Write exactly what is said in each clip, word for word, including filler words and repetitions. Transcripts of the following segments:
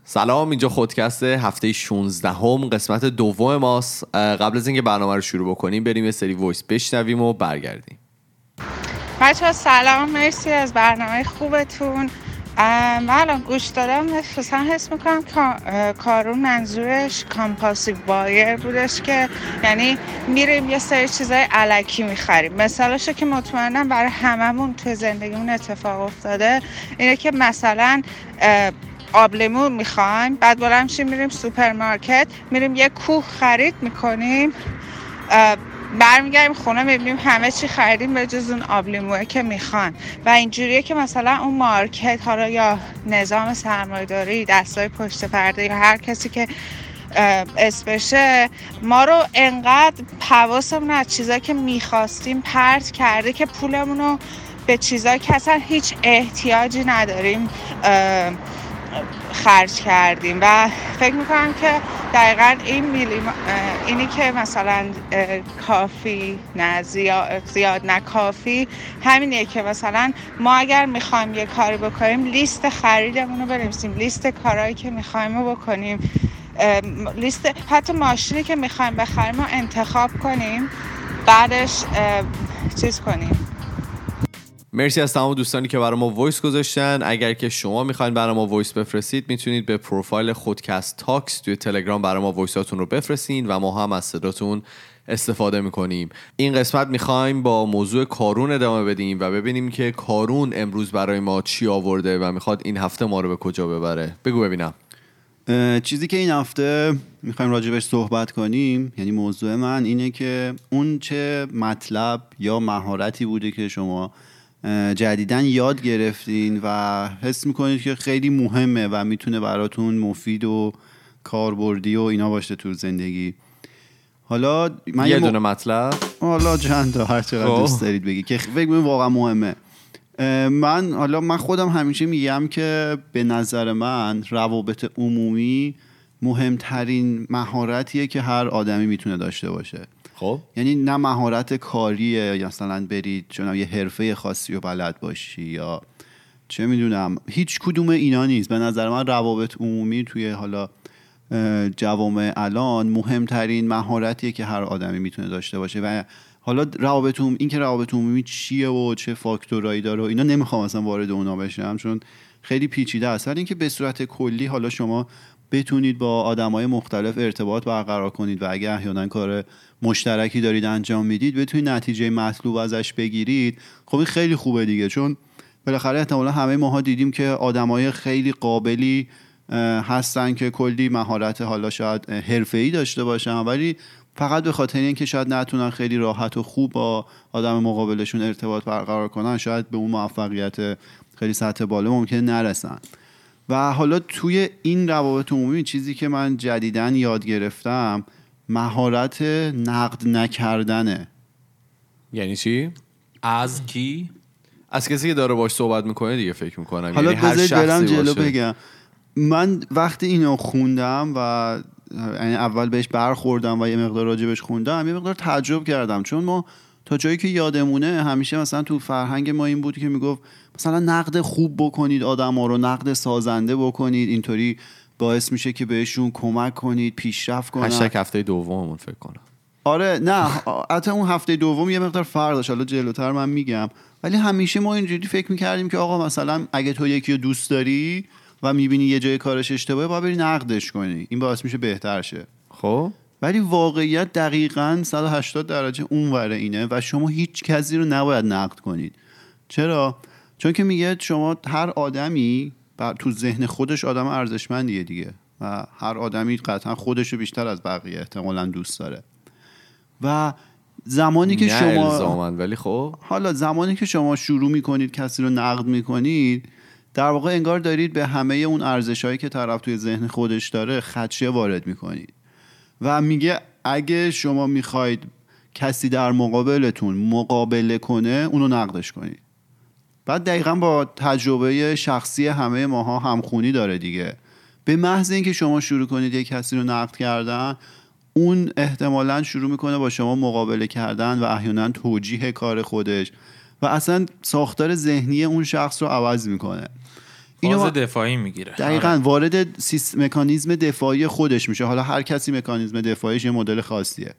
سلام، اینجا خودکست هفته شانزده هم قسمت دوم ماست. قبل از اینکه برنامه رو شروع بکنیم بریم یه سری وایس بشنویم و برگردیم. بچه‌ها سلام، مرسی از برنامه خوبتون. من الان گوش دادم مثلا حس میکنم کارون منظورش کامپالسیو بایر بودش که یعنی میریم یه سری چیزای الکی میخریم. مثالشه که مطمئنم برای هممون تو زندگیمون اتفاق افتاده اینه که مثلا آب لیمو میخوایم، بعد بلند میشیم میریم سوپرمارکت، میریم یه کوه خرید میکنیم، برمیگردیم خونه میبینیم همه چی خریدیم به جز اون آب لیموئه که میخوان. و اینجوریه که مثلا اون مارکت حالا یا نظام سرمایه‌داری، دستای پشت پرده یا هر کسی که اسمشه ما رو انقدر حواسمون از چیزایی که میخواستیم پرت کرده که پولمونو به چیزایی که اصلا هیچ احتیاجی نداریم خرج کردیم. و فکر میکنم که دقیقاً این میلی اینی که مثلا کافی نه زیاد, زیاد نه کافی همینه که مثلا ما اگر میخوایم یه کاری بکنیم لیست خریدمون رو بنویسیم، لیست کارهایی که میخوایم رو بکنیم، لیست حتی ماشینی که میخوایم بخریم رو انتخاب کنیم، بعدش چیز کنیم. مرسی از تمام دوستانی که برای ما وایس گذاشتن. اگر که شما میخواین برای ما وایس بفرستید میتونید به پروفایل خودکست تاکس توی تلگرام برای ما وایساتون رو بفرستین و ما هم از صداتون استفاده میکنیم. این قسمت میخوایم با موضوع کارون ادامه بدیم و ببینیم که کارون امروز برای ما چی آورده و میخواد این هفته ما رو به کجا ببره. بگو ببینم. چیزی که این هفته میخوایم راجبش صحبت کنیم، یعنی موضوع من اینه که اون چه مطلب یا مهارتی بوده که شما جدیدن یاد گرفتین و حس میکنید که خیلی مهمه و میتونه براتون مفید و کاربردی و اینا باشه تو زندگی. حالا من یه دونه م... مطلب حالا چند تا هر چقدر دوست دارید بگی که فکر کنم واقعا مهمه. من حالا من خودم همیشه میگم که به نظر من روابط عمومی مهمترین مهارتیه که هر آدمی میتونه داشته باشه. خب یعنی نه مهارت کاریه یا مثلا برید چون یه حرفه خاصی رو بلد باشی یا چه میدونم، هیچ کدوم اینا نیست. به نظر من روابط عمومی توی حالا جوامع الان مهمترین مهارتیه که هر آدمی میتونه داشته باشه. و حالا روابط عمومی، این که روابط عمومی چیه و چه فاکتورایی داره و اینا نمیخوام اصلا وارد اونا بشم چون خیلی پیچیده است. ولی اینکه به صورت کلی حالا شما بتونید با آدمای مختلف ارتباط برقرار کنید و اگه احیانا کار مشترکی دارید انجام میدید بتونید نتیجه مطلوب ازش بگیرید، خب این خیلی خوبه دیگه. چون بالاخره احتمالاً همه ماها دیدیم که آدمای خیلی قابلی هستن که کلی مهارت حالا شاید حرفه‌ای داشته باشن ولی فقط به خاطر اینکه شاید نتونن خیلی راحت و خوب با آدم مقابلشون ارتباط برقرار کنن شاید به اون موفقیت خیلی سطح بالا ممکنه نرسن. و حالا توی این روابط عمومی چیزی که من جدیداً یاد گرفتم مهارت نقد نکردنه. یعنی چی؟ از کی؟ از کسی که داره باش صحبت میکنه دیگه فکر میکنم. حالا یعنی هر بذارید برم جلو باشه. بگم. من وقتی اینو خوندم و یعنی اول بهش برخوردم و یه مقدار راجبش خوندم یه مقدار تعجب کردم چون ما تا جایی که یادمونه همیشه مثلا تو فرهنگ ما این بود که میگفت مثلا نقد خوب بکنید آدما رو، نقد سازنده بکنید، اینطوری باعث میشه که بهشون کمک کنید پیشرفت کنن. هشتگ هفته دوممون فکر کنم. آره نه حتی اون هفته دوم یه مقدار فرق داشت، حالا جلوتر من میگم. ولی همیشه ما اینجوری فکر میکردیم که آقا مثلا اگه تو یکی رو دوست داری و میبینی یه جای کارش اشتباهه باید بری نقدش کنی، این باعث میشه بهتر شه. خب ولی واقعیت دقیقاً صد و هشتاد درجه اونوره اینه و شما هیچ کسی رو نباید نقد کنید. چرا؟ چون که میگه شما هر آدمی تو ذهن خودش آدم ارزشمندیه دیگه و هر آدمی قطعا خودش رو بیشتر از بقیه احتمالاً دوست داره. و زمانی که نه شما الزامن ولی خب حالا زمانی که شما شروع میکنید کسی رو نقد میکنید در واقع انگار دارید به همه اون ارزشایی که طرف توی ذهن خودش داره خدشه وارد میکنید. و میگه اگه شما میخواید کسی در مقابلتون مقابله کنه اونو نقدش کنید. بعد دقیقاً با تجربه شخصی همه ماها همخونی داره دیگه. به محض اینکه شما شروع کنید یک کسی رو نقد کردن اون احتمالاً شروع میکنه با شما مقابله کردن و احیانا توجیه کار خودش و اصلا ساختار ذهنی اون شخص رو عوض میکنه. فاز دفاعی میگیره. دقیقاً وارد سیستم مکانیزم دفاعی خودش میشه. حالا هر کسی مکانیزم دفاعیش یه مدل خاصیه.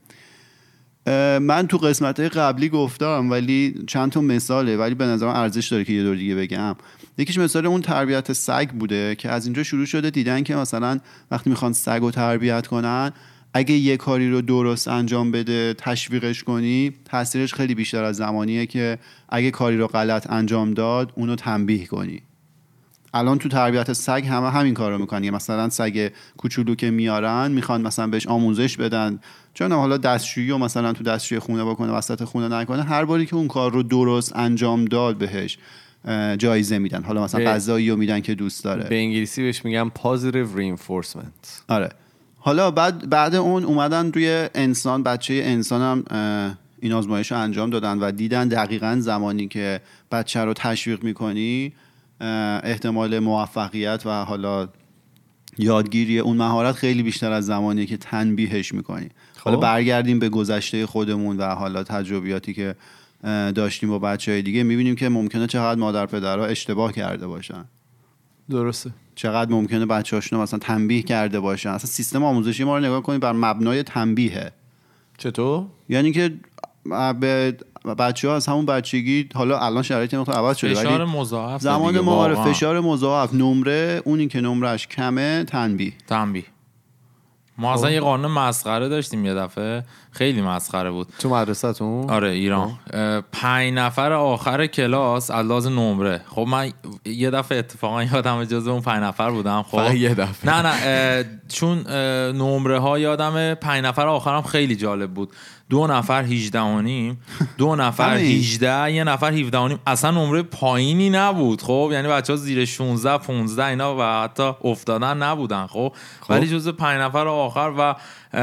من تو قسمت‌های قبلی گفتم ولی چند تا مثاله، ولی به نظرم ارزش داره که یه دور دیگه بگم. یکیش مثال اون تربیت سگ بوده که از اینجا شروع شده دیدن که مثلا وقتی میخوان سگو تربیت کنن، اگه یه کاری رو درست انجام بده تشویقش کنی، تاثیرش خیلی بیشتر از زمانیه که اگه کاری رو غلط انجام داد اونو تنبیه کنی. الان تو تربیت سگ همه همین کارو میکنن. مثلا سگ کوچولو که میارن میخوان مثلا بهش آموزش بدن، چون حالا دستشویی و مثلا تو دستشویی خونه بکنه وسط خونه نکنه، هر باری که اون کار رو درست انجام داد بهش جایزه میدن. حالا مثلا غذایی رو میدن که دوست داره. به انگلیسی بهش میگن positive reinforcement. آره. حالا بعد بعد اون اومدن روی انسان، بچه انسان هم این آزمایش رو انجام دادن و دیدن دقیقاً زمانی که بچه رو تشویق میکنی احتمال موفقیت و حالا یادگیری اون مهارت خیلی بیشتر از زمانی که تنبیهش میکنی. حالا برگردیم به گذشته خودمون و حالا تجربیاتی که داشتیم با بچهای دیگه، میبینیم که ممکنه چقدر مادر پدرها اشتباه کرده باشن. درسته. چقدر ممکنه بچه‌هاشون مثلا تنبیه کرده باشن. اصلا سیستم آموزشی ما رو نگاه کنید بر مبنای تنبیهه. چطور؟ یعنی که به بچه‌ها از همون بچگی، حالا الان شرایط مختلف عوض شده، فشار مضاعف زمان ما آره فشار مضاعف، نمره اونی که نمرش کمه تنبیه تنبیه. ما اصلا یه قانون مسخره داشتیم یه دفعه، خیلی مسخره بود تو مدرسه‌تون؟ آره ایران. پنج نفر آخر کلاس علاوه نمره. خب من یه دفعه اتفاقا یادم جزو اون پنج نفر بودم. خب یه دفعه نه نه چون نمره ها یادم پنج نفر آخرم خیلی جالب بود. دو نفر هجده و نیم، دو نفر هجده، یه نفر هفده و نیم. اصلا نمره پایینی نبود. خب یعنی بچه‌ها زیر شانزده پانزده اینا و حتی افتادن نبودن. خب ولی جزو پنج نفر آخر و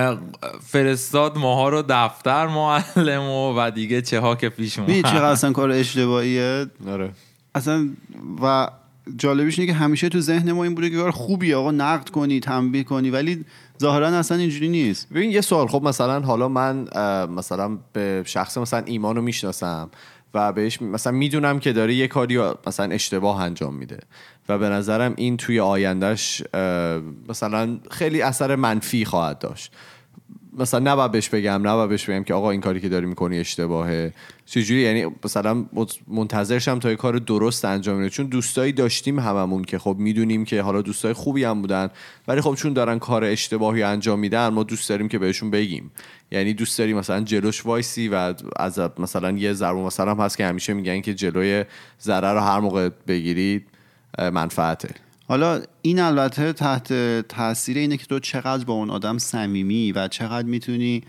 فرستاد ماها رو دفتر معلم و دیگه چه ها که پیش اومد. می‌دونی چقدر اصلا کار اشتباهیه. آره اصلا و جالبیش اینه که همیشه تو ذهن ما این بوده که کار خوبیه آقا نقد کنی تنبیه کنی، ولی ظاهرا اصلا اینجوری نیست. ببین یه سوال، خب مثلا حالا من مثلا به شخص مثلا ایمانو میشناسم و بهش مثلا میدونم که داره یه کاری مثلا اشتباه انجام میده و به نظرم این توی آیندهش مثلا خیلی اثر منفی خواهد داشت. مثلا نباید بهش بگم نباید بهش بگم که آقا این کاری که داری میکنی اشتباهه. چجوری؟ یعنی مثلا منتظرشم تا یه کار درست انجام بده، چون دوستایی داشتیم هممون که خب میدونیم که حالا دوستای خوبی هم بودن، ولی خب چون دارن کار اشتباهی انجام میدن ما دوست داریم که بهشون بگیم. یعنی دوست داریم مثلا جلوش وایسی و از مثلا یه ضرب مثلا هم هست که همیشه میگن که جلوی ضرر رو هر موقع بگیرید منفعته. حالا این البته تحت تاثیر اینه که تو چقدر با اون آدم صمیمی و چقدر میتونی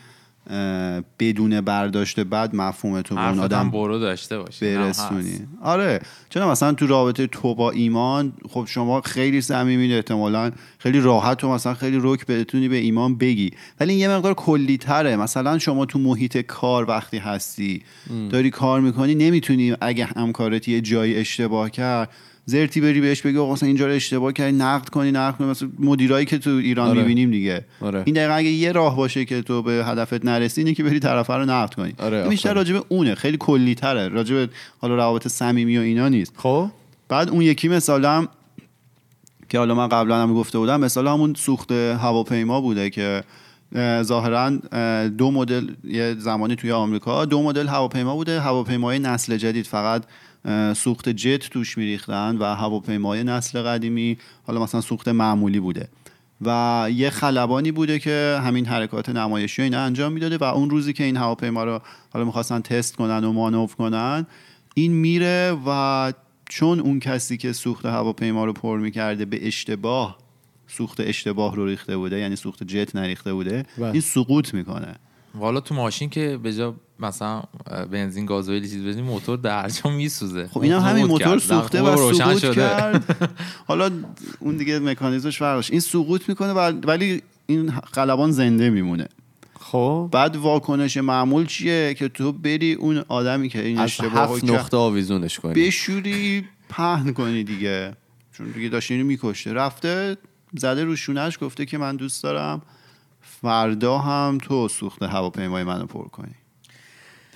بدون برداشت بد مفهوم تو با اون آدم برو داشته باشی برسونی. آره چون مثلا تو رابطه تو با ایمان خب شما خیلی صمیمین، احتمالاً خیلی راحت و مثلا خیلی رک بتونی به ایمان بگی، ولی این یه مقدار کلی تره. مثلا شما تو محیط کار وقتی هستی ام. داری کار میکنی، نمیتونی اگه همکارت یه جایی اشتباه کرد زرتی بری بهش بگی آقا مثلا اینجا رو اشتباه کردی، نقد کنی نقد کنی، مثلا مدیرایی که تو ایران آره. میبینیم دیگه آره. این دقیقاً اگه یه راه باشه که تو به هدفت نرسی اینه که بری طرف رو نقد کنی. آره بیشتر راجع به اونه، خیلی کلی تره، راجع به حالا روابط صمیمی و اینا نیست. خب بعد اون یکی مثالم که حالا من قبلا هم گفته بودم، مثال همون سوخت هواپیما بوده که ظاهرا دو مدل یه زمانی توی آمریکا دو مدل هواپیما بوده، هواپیمای نسل جدید فقط سوخت جت توش میریختن و هواپیمای نسل قدیمی حالا مثلا سوخت معمولی بوده و یه خلبانی بوده که همین حرکات نمایشی اینا انجام میداده و اون روزی که این هواپیما رو حالا میخواستن تست کنن و مانور کنن این میره و چون اون کسی که سوخت هواپیما رو پر میکرده به اشتباه سوخت اشتباه رو ریخته بوده، یعنی سوخت جت نریخته بوده بله. این سقوط میکنه. والا تو ماشین که به جا مثلا بنزین گازوئیل چیز بزنی موتور درجا میسوزه. خب اینا همین موتور سوخته و سقوط کرد. حالا اون دیگه مکانیزمش فرقش، این سقوط میکنه ولی این خلبان زنده میمونه. خب بعد واکنش معمول چیه که تو بری اون آدمی که این اشتباهو هفت نقطه آویزونش کنی، بشوری پهن کنی دیگه، چون دیگه داشت اینو میکشته، رفته زده رو شونهش گفته که من دوست دارم فردا هم تو سوخت هواپیمای منو پر کنی.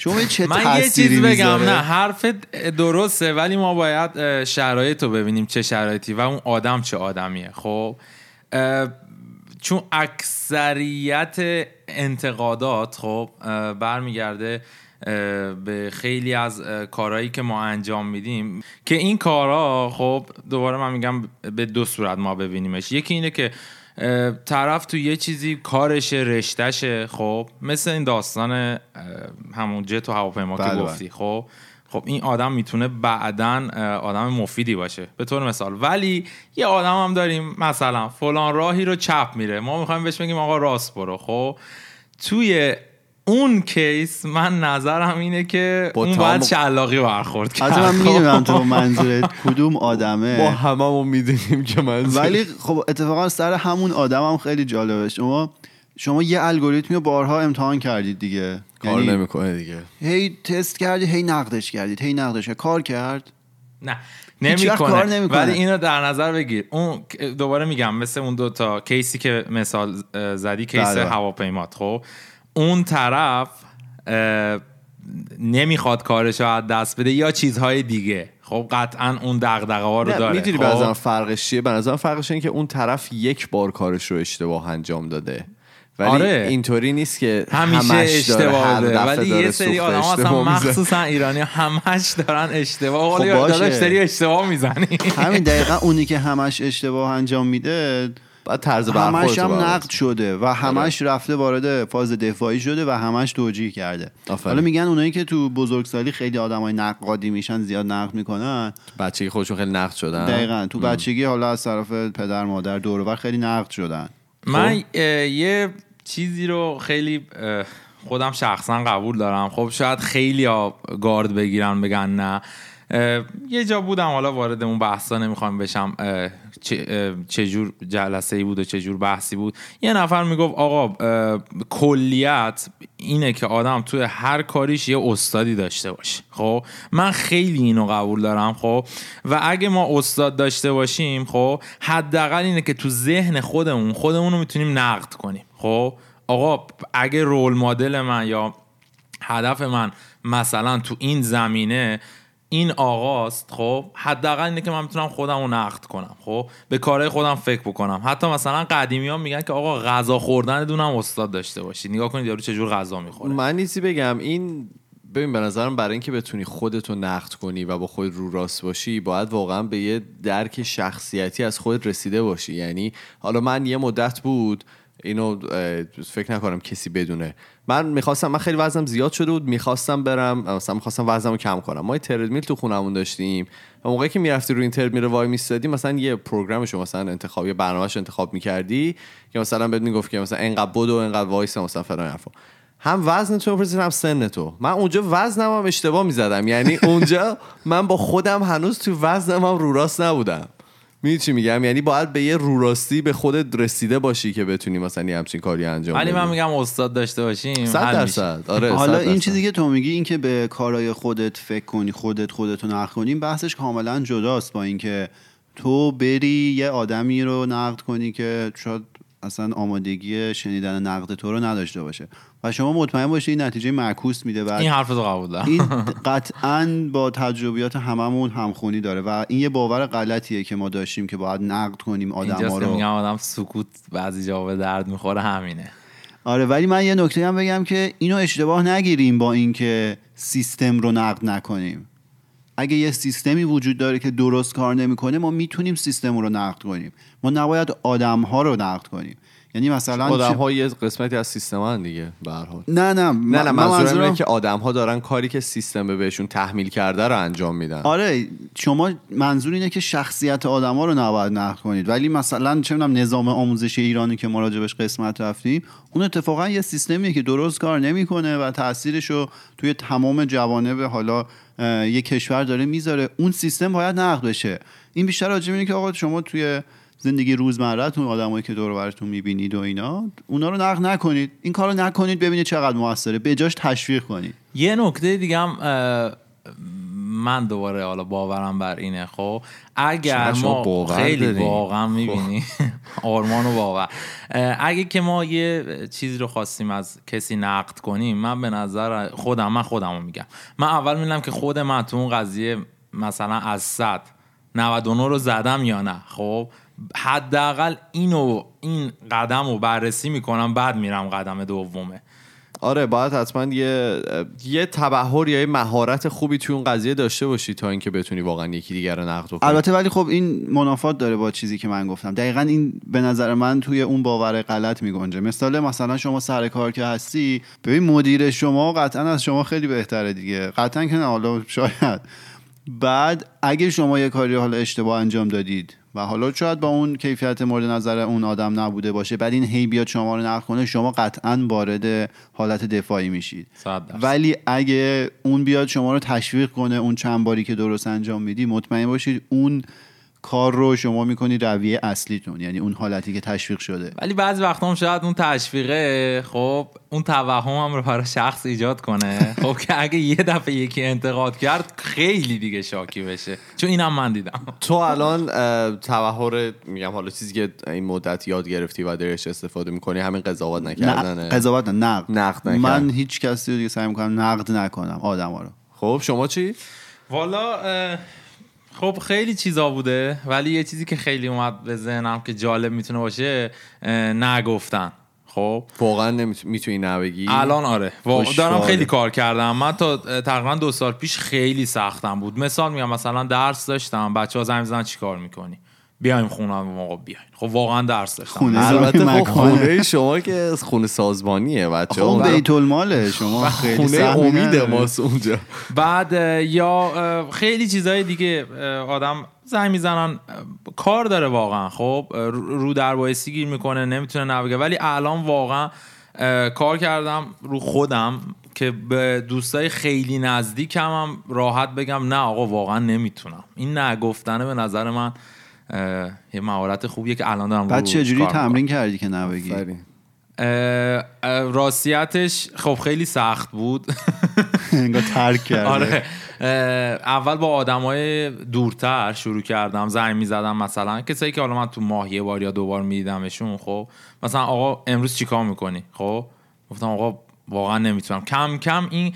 شما چه من یه چیز بگم، نه حرف درسته، ولی ما باید شرایط رو ببینیم چه شرایطی و اون آدم چه آدمیه. خب چون اکثریت انتقادات خب برمیگرده به خیلی از کارهایی که ما انجام میدیم که این کارها خب دوباره من میگم به دو صورت ما ببینیمش. یکی اینه که طرف تو یه چیزی کارشه، رشتهشه، خب مثل این داستان همون جت و هواپیما که گفتی. خب خب این آدم میتونه بعدن آدم مفیدی باشه به طور مثال، ولی یه آدم هم داریم مثلا فلان راهی رو چپ میره، ما میخوایم بهش بگیم آقا راست برو. خب توی اون کیس من نظرم اینه که اون باید شلاقی برخورد کرد. از من میدونم تو منظورت کدوم آدمه، ما هممون میدونیم که منظور، ولی خب اتفاقا سر همون آدم هم خیلی جالبه. شما شما یه الگوریتمی رو بارها امتحان کردید دیگه، کار یعنی نمیکنه دیگه، هی تست کردید، هی نقدش کردید، هی نقدش کرد. کار کرد؟ نه نمیکنه. ولی اینو در نظر بگیر، اون دوباره میگم مثل اون دو تا کیسی که مثال زدی، کیس هواپیمات، خب اون طرف نمیخواد کارشو از دست بده یا چیزهای دیگه، خب قطعا اون دغدغه ها رو داره. میدونی خب؟ به نظرم فرقش چیه؟ به نظرم فرقش اینه که اون طرف یک بار کارش رو اشتباه انجام داده، ولی آره. اینطوری نیست که همیشه اشتباه داره، ولی یه سری آدم اصلا مخصوصا ایرانی همش دارن اشتباه. خب داداش داری اشتباه میزنی. همین دقیقا اونی که همش اشتباه انجام میده بعد طرز برخورد همش هم نقد شده و همش رفته وارد فاز دفاعی شده و همش توجیه کرده. آفره. حالا میگن اونایی که تو بزرگسالی خیلی آدمای نقادی میشن، زیاد نقد میکنن، بچگی خودشون خیلی نقد شدن. دقیقاً تو بچگی حالا از طرف پدر مادر دور و بر خیلی نقد شدن. من یه چیزی رو خیلی خودم شخصا قبول دارم، خب شاید خیلی ها گارد بگیرن بگن نه. یه جا بودم، حالا وارد اون بحثا نمیخوام بشم چه جور جلسه‌ای بود و چه جور بحثی بود. یه نفر میگفت آقا کلیت اینه که آدم توی هر کاریش یه استادی داشته باشه. خب من خیلی اینو قبول دارم. خب و اگه ما استاد داشته باشیم، خب حداقل اینه که تو ذهن خودمون خودمون رو میتونیم نقد کنیم. خب آقا اگه رول مدل من یا هدف من مثلا تو این زمینه این آقاست، خب حداقل اینه که من میتونم خودم رو نقد کنم، خب به کارهای خودم فکر بکنم. حتی مثلا قدیمی‌ها میگن که آقا غذا خوردن دونم استاد داشته باشی، نگاه کنید یارو چجور غذا میخوره. من نیزی بگم این ببین به نظرم برای اینکه بتونی خودتو نقد کنی و با خود رو راست باشی باید واقعا به یه درک شخصیتی از خودت رسیده باشی. یعنی حالا من یه مدت بود اینو فکر نکنم کسی بدونه، من میخواستم، من خیلی وزنم زیاد شده بود، میخواستم برم مثلا میخواستم وزنمو کم کنم. ما یه تردمیل تو خونمون داشتیم و موقعی که میرفتی روی این تردمیل وای میستادی، مثلا یه پروگرامشو مثلا انتخابی برنامه‌اش انتخاب میکردی که مثلا بهت میگفت که مثلا اینقدر بدو، اینقدر وایسا، مثلا فلان حرفا. هم وزن تو میپرسید هم سن تو. من اونجا وزنم هم اشتباه میزدم، یعنی اونجا من با خودم هنوز تو وزنم هم رو راست نبودم. میدونی چی میگم؟ یعنی باید به یه روراستی به خودت رسیده باشی که بتونی مثلا یه همچین کاری انجام بدی. ولی من میگم استاد داشته باشیم صد درصد. آره حالا این چیزی که تو میگی، این که به کارهای خودت فکر کنی، خودت خودتو نقد کنی، بحثش کاملا جداست با این که تو بری یه آدمی رو نقد کنی که شاید اصلا آمادگی شنیدن نقد تو رو نداشته باشه و شما مطمئن باشی این نتیجه معکوس میده. و این حرف رو قبول دارم. این قطعاً با تجربیات هممون همخونی داره و این یه باور غلطیه که ما داشتیم که باید نقد کنیم آدم‌ها رو. اینجاست که میگم آدم سکوت بعضی جا به درد میخوره، همینه. آره ولی من یه نکته هم بگم که اینو اشتباه نگیریم با اینکه سیستم رو نقد نکنیم. اگه یه سیستمی وجود داره که درست کار نمیکنه، ما میتونیم سیستم رو نقد کنیم. ما نباید آدم‌ها رو نقد کنیم. یعنی مثلا آدم‌ها یه قسمتی از سیستمن دیگه به هر حال. نه نه نه نه منظورم اینه که آدم‌ها دارن کاری که سیستم بهشون تحمیل کرده رو انجام میدن. آره شما منظور اینه که شخصیت آدم‌ها رو نباید نقد کنید، ولی مثلا چه می‌دونم نظام آموزشی ایرانی که ما راجبش قسمت رفتیم، اون اتفاقا یه سیستمیه که درست کار نمیکنه و تاثیرش رو توی تمام جوانب حالا یه کشور داره میذاره. اون سیستم باید نقد بشه. این بیشتر راجع به اینه که آقا شما توی زندگی روزمره‌تون آدمایی که دور و براتون می‌بینید و اینا، اونا رو نقد نکنید. این کارو نکنید، ببینید چقدر موثره، به جاش تشویق کنید. یه نکته دیگه هم من دوباره حالا باورم بر اینه، خب اگر ما خیلی واقعا می‌بینی آرمان و باور. اگه که ما یه چیزی رو خواستیم از کسی نقد کنیم، من به نظر خودم من خودم رو میگم، من اول میدونم که خود من تو اون قضیه مثلا از صد نود و نه رو زدم یا نه. خب حداقل اینو این قدم رو بررسی میکنم، بعد میرم قدم دومه. آره باید حتما یه یه تبحر یا یه مهارت خوبی توی اون قضیه داشته باشی تا اینکه بتونی واقعا یکی دیگر رو نقد کنی. البته ولی خب این منافات داره با چیزی که من گفتم. دقیقاً این به نظر من توی اون باور غلط میگنجه. مثلا مثلا شما سر کار که هستی، ببین مدیر شما قطعا از شما خیلی بهتره دیگه، قطعا که نه، حالا شاید بعد اگه شما یه کاری حالا اشتباه انجام دادید و حالا شاید با اون کیفیت مورد نظر اون آدم نبوده باشه، بعد این هی بیاد شما رو نقد کنه، شما قطعاً وارد حالت دفاعی میشید. ولی اگه اون بیاد شما رو تشویق کنه، اون چند باری که درست انجام میدی، مطمئن باشید اون کار رو شما میکنی رویه اصلیتون، یعنی اون حالتی که تشویق شده. ولی بعضی وقتا هم شاید اون تشویقه خب اون توهم هم رو برای شخص ایجاد کنه خب که اگه یه دفعه یکی انتقاد کرد خیلی دیگه شاکی بشه، چون اینم من دیدم. تو الان تبحر میگم حالا چیزی که این مدت یاد گرفتی و درش استفاده میکنی همین قضاوت نکردنه. قضاوت نه، نقد. نقد نکردن. من هیچ کسی رو دیگه سعی میکنم نقد نکنم آدما رو. خب شما چی؟ والا خب خیلی چیزا بوده، ولی یه چیزی که خیلی اومد به ذهنم که جالب میتونه باشه نگفتن. خب واقعا میتونی نبگی؟ الان آره دارم خیلی کار کردم. من تا تقریبا دو سال پیش خیلی سختم بود. مثال میگم مثلا درس داشتم، بچه‌ها زنگ می‌زدن چیکار میکنی؟ بیایم خونه موقع بیاین. خب واقعا درس داشتم. خونه البته خب خونه شما که خونه سازمانیه بچه‌ها، خب بیت الماله شما خیلی خونه امید ماست اونجا. بعد یا خیلی چیزای دیگه آدم زنگ میزنن، کار داره واقعا. خب رو در بایستی گیر میکنه، نمیتونه نبگه. ولی الان واقعا کار کردم رو خودم که به دوستای خیلی نزدیکم هم راحت بگم نه آقا واقعا نمیتونم. این نگفتنه به نظر من یه مهارت خوبیه که الان دارم. بعد چجوری تمرین کردی که نبگی؟ راستیتش خب خیلی سخت بود. انگار ترک کرده. آره اول با آدمای دورتر شروع کردم، زنگ میزدم مثلا کسایی که حالا من تو ماه یه بار یا دو بار میدیدمشون. خب مثلا آقا امروز چیکار میکنی؟ خب گفتم آقا واقعا نمیتونم. کم کم این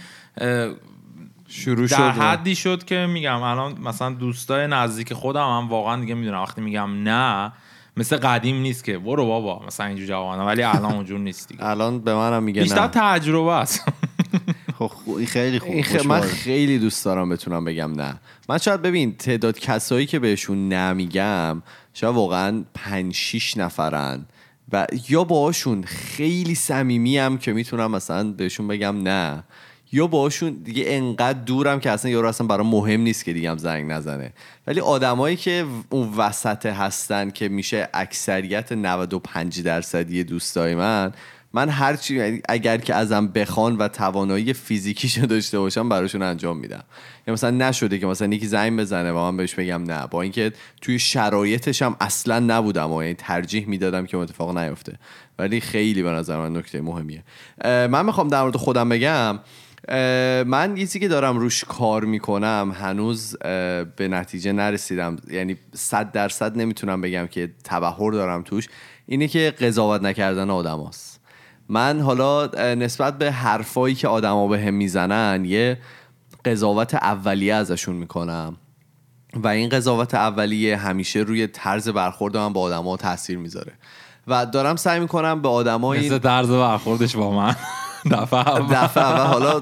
شروع شد، در حدی شد که میگم الان مثلا دوستای نزدیک خودم هم واقعا دیگه میدونم وقتی میگم نه مثل قدیم نیست که برو بابا مثلا اینجور جوابم، ولی الان اونجور نیست دیگه. الان به منم میگه نه، بیشتر تجربه است. خب خیلی خوب. خ... من خیلی دوست دارم بتونم بگم نه. من شاید ببین تعداد کسایی که بهشون نمیگم شاید واقعا پنج شیش نفرن و یا باهاشون خیلی صمیمیم که میتونم مثلا بهشون بگم نه، یا باهاشون دیگه انقدر دورم که اصلا یارو اصلا برام مهم نیست که دیگه هم زنگ نزنه. ولی آدمایی که اون وسط هستن که میشه اکثریت نود و پنج درصدی دوستای من، من هر چی اگر که ازم بخوان و توانایی فیزیکیشو داشته باشم براشون انجام میدم. یا مثلا نشده که مثلا یکی زنگ بزنه و من بهش بگم نه، با اینکه توی شرایطش هم اصلا نبودم و یعنی ترجیح میدادم که اتفاق نیفته. ولی خیلی به نظر من نکته مهمیه. من میخوام در مورد خودم بگم، من یه چیزی که دارم روش کار میکنم هنوز به نتیجه نرسیدم، یعنی صد درصد نمیتونم بگم که تبحر دارم توش، اینه که قضاوت نکردن آدم هاست. من حالا نسبت به حرفایی که آدم ها به هم میزنن یه قضاوت اولیه ازشون میکنم و این قضاوت اولیه همیشه روی طرز برخورد من با آدم ها تاثیر میذاره و دارم سعی میکنم به آدم ها این مثل طرز برخوردش با من دفعه اول دفعه اول حالا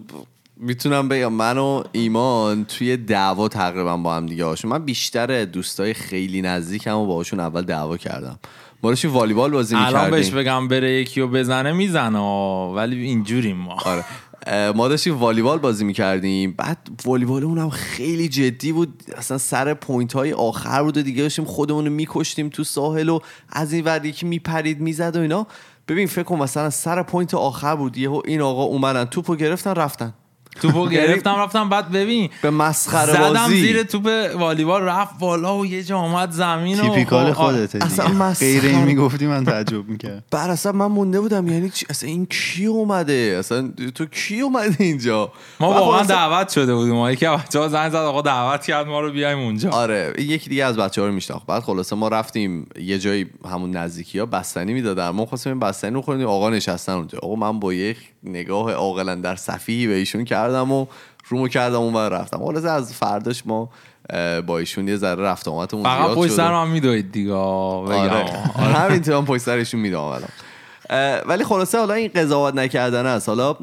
میتونم بگم من و ایمان توی دعوا تقریبا با هم دیگه هاشون، من بیشتر دوستای خیلی نزدیکم و باهاشون اول دعوا کردم. ما داشتیم والیبال بازی می‌کردیم. الان بهش بگم بره یکیو بزنه میزنه، ولی اینجوریم ما. آره ما داشتیم والیبال بازی می‌کردیم، بعد والیبالمون هم خیلی جدی بود، اصلا سر پوینت‌های آخر بود و دیگه داشتیم خودمون رو می‌کشتیم تو ساحل و از این ور یکی میپرید میزد و اینا. ببین فکر کن مثلا سر پوینت آخر بود، یهو این آقا اومدن توپو گرفتن رفتن. توپو گرفتم رفتم، بعد ببین به مسخره بازی زدم زیر توپ والیبال رفت بالا و یه جا اومد زمین. تیپیکال خودته اصلا غیر این میگفتی من تعجب میکردم. بر اصلا من مونده بودم یعنی اصلا این کی اومده، اصلا تو کی اومده اینجا. ما واقعا دعوت شده بودیم، ما یکی از بچه‌ها زنگ زد آقا دعوت کرد ما رو بیایم اونجا. آره یکی دیگه از بچه‌ها رو میشناخت. بعد خلاصه ما رفتیم یه جایی همون نزدیکی‌ها بستنی میدادن، ما خواستیم این بستنی رو بخوریم، آقا نشستن اونجا. آقا من با یه نگاه عاقلانه در صفی به ایشون کردم و رومو کردم اون ور رفتم. خلاصه از فرداش ما با ایشون یه ذره رفت آمدمون زیاد شد. فقط پشت سر من میدوید دیگه. آره همینطور من پشت سرشون میدوام. ولی خلاصه حالا این قضاوت نکردن است، حالا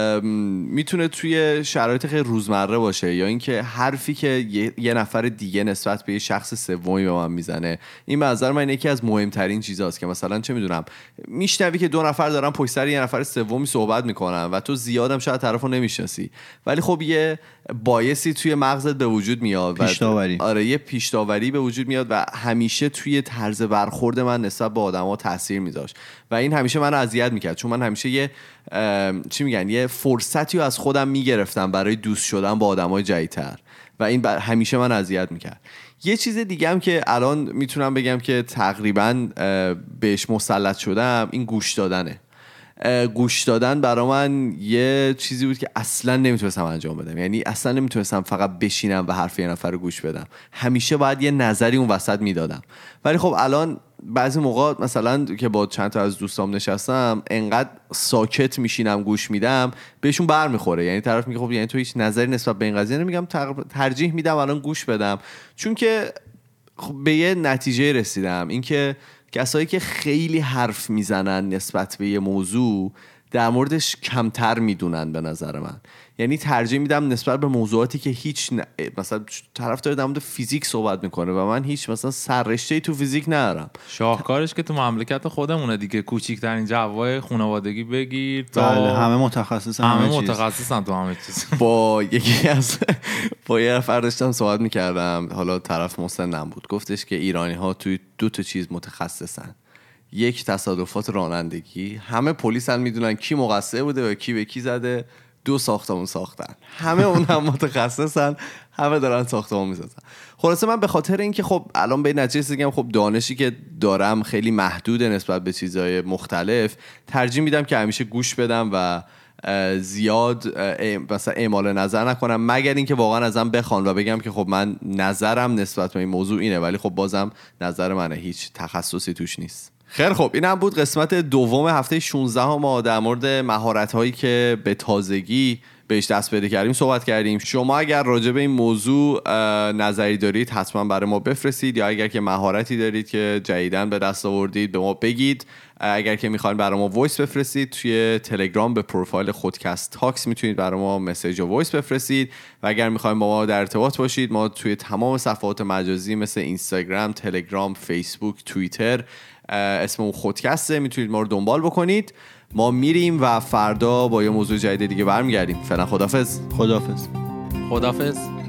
میتونه توی شرایط خیلی روزمره باشه، یا اینکه حرفی که یه،, یه نفر دیگه نسبت به یه شخص سومی به من میزنه. این به نظر من یکی از مهمترین چیزاست که مثلا چه میدونم میشنوی که دو نفر دارن پشت سر یه نفر سومی صحبت میکنن و تو زیادم شاید طرفو نمیشناسی، ولی خب یه بایسی توی مغزت به وجود میاد، پیش‌داوری. آره یه پیش‌داوری به وجود میاد و همیشه توی طرز برخورد من نسبت به آدما تاثیر میذاشت و این همیشه منو اذیت میکرد، چون من همیشه یه چی میگن یه فرصتی رو از خودم میگرفتم برای دوست شدن با آدمای جدیدتر و این همیشه من اذیت میکرد. یه چیز دیگه هم که الان میتونم بگم که تقریبا بهش مسلط شدم این گوش دادنه. گوش دادن برای من یه چیزی بود که اصلا نمیتونستم انجام بدم، یعنی اصلا نمیتونستم فقط بشینم و حرف یه نفر رو گوش بدم، همیشه باید یه نظری اون وسط میدادم. ولی خب الان بعضی موقع مثلا که با چند تا از دوستام نشستم انقدر ساکت میشینم گوش میدم بهشون بر میخوره، یعنی طرف میگه خب یعنی تو هیچ نظری نسبت به این قضیه نمیگم، ترجیح میدم الان گوش بدم، چون که خب به یه نتیجه رسیدم اینکه کسایی که خیلی حرف میزنن نسبت به یه موضوع در موردش کمتر میدونن به نظر من. یعنی ترجیح میدم نسبت به موضوعاتی که هیچ ن... مثلا طرف داره در مورد فیزیک صحبت میکنه و من هیچ مثلا سررشته‌ای تو فیزیک ندارم. شاهکارش که تو مملکت خودمونه دیگه، کوچیک‌ترین جوای خانوادگی بگیر تا بله همه متخصصن، همه, همه متخصصن تو همه چیز. با یکی از با یه نفر داشتم صحبت میکردم، حالا طرف مسنم بود، گفتش که ایرانی ها توی دو تا چیز متخصصن، یک تصادفات رانندگی، همه پلیسن میدونن کی مقصر بوده و کی به کی زده، دو ساختمون ساختن، همه اون هم متخصصن، همه دارن ساختمون میسازن. خلاصه من به خاطر اینکه خب الان به نتیجه رسیدم خب دانشی که دارم خیلی محدوده نسبت به چیزهای مختلف، ترجیح میدم که همیشه گوش بدم و زیاد مثلا اعمال نظر نکنم، مگر اینکه واقعا ازم بخوان و بگم که خب من نظرم نسبت به این موضوع اینه، ولی خب بازم نظر منه، هیچ تخصصی توش نیست. خیلی خب این هم بود قسمت دوم هفته شانزده ما در مورد مهارت‌هایی که به تازگی بهش دست پیدا کردیم صحبت کردیم. شما اگر راجع به این موضوع نظری دارید حتما برای ما بفرستید، یا اگر که مهارتی دارید که جدیداً به دست آوردید به ما بگید. اگر که میخواین برای ما وایس بفرستید توی تلگرام به پروفایل خودکست تاکس میتونید برای ما مسیج و وایس بفرستید، و اگر میخواین با ما در ارتباط باشید ما توی تمام صفحات مجازی مثل اینستاگرام، تلگرام، فیسبوک، توییتر اسممون خودکسته، میتونید ما رو دنبال بکنید. ما میریم و فردا با یه موضوع جدید دیگه برمیگردیم. فعلا خدافظ. خدافظ. خدافظ.